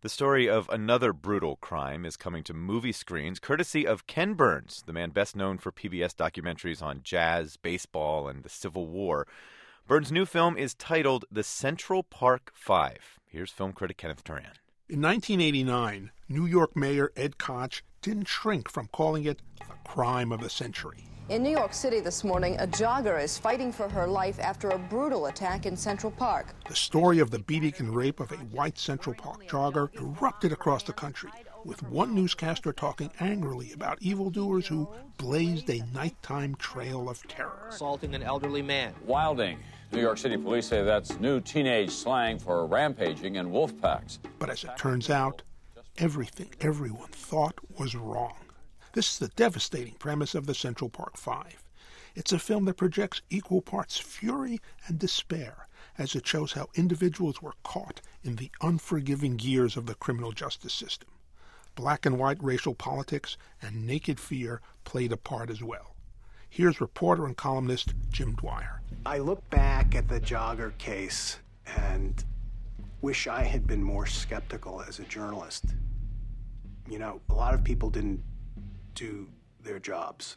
The story of another brutal crime is coming to movie screens, courtesy of Ken Burns, the man best known for PBS documentaries on jazz, baseball, and the Civil War. Burns' new film is titled The Central Park Five. Here's film critic Kenneth Turan. In 1989, New York Mayor Ed Koch didn't shrink from calling it the crime of the century. In New York City this morning, a jogger is fighting for her life after a brutal attack in Central Park. The story of the beating and rape of a white Central Park jogger erupted across the country, with one newscaster talking angrily about evildoers who blazed a nighttime trail of terror. Assaulting an elderly man. Wilding. New York City police say that's new teenage slang for rampaging and wolf packs. But as it turns out, everything everyone thought was wrong. This is the devastating premise of the Central Park Five. It's a film that projects equal parts fury and despair as it shows how individuals were caught in the unforgiving gears of the criminal justice system. Black and white racial politics and naked fear played a part as well. Here's reporter and columnist Jim Dwyer. I look back at the jogger case and wish I had been more skeptical as a journalist. You know, a lot of people didn't do their jobs.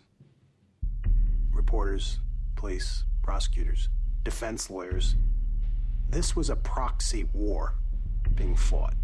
Reporters, police, prosecutors, defense lawyers. This was a proxy war being fought.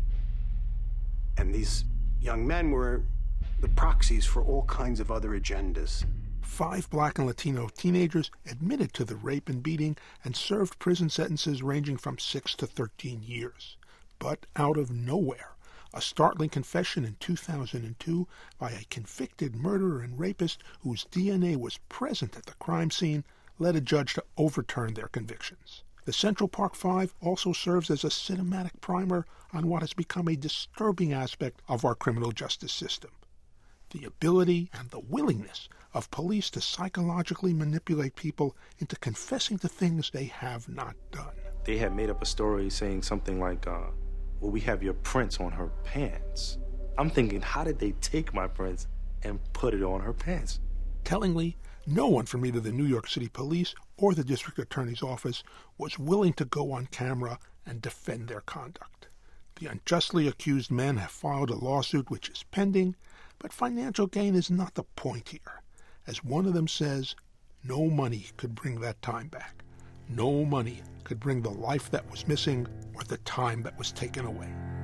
And these young men were the proxies for all kinds of other agendas. 5 Black and Latino teenagers admitted to the rape and beating and served prison sentences ranging from 6 to 13 years. But out of nowhere, a startling confession in 2002 by a convicted murderer and rapist whose DNA was present at the crime scene led a judge to overturn their convictions. The Central Park Five also serves as a cinematic primer on what has become a disturbing aspect of our criminal justice system: the ability and the willingness of police to psychologically manipulate people into confessing to things they have not done. They had made up a story saying something like, well, we have your prints on her pants. I'm thinking, how did they take my prints and put it on her pants? Tellingly, no one from either the New York City Police or the District Attorney's Office was willing to go on camera and defend their conduct. The unjustly accused men have filed a lawsuit which is pending, but financial gain is not the point here. As one of them says, no money could bring that time back. No money could bring the life that was missing or the time that was taken away.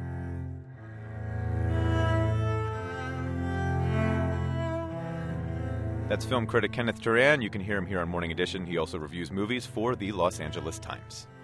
That's film critic Kenneth Turan. You can hear him here on Morning Edition. He also reviews movies for the Los Angeles Times.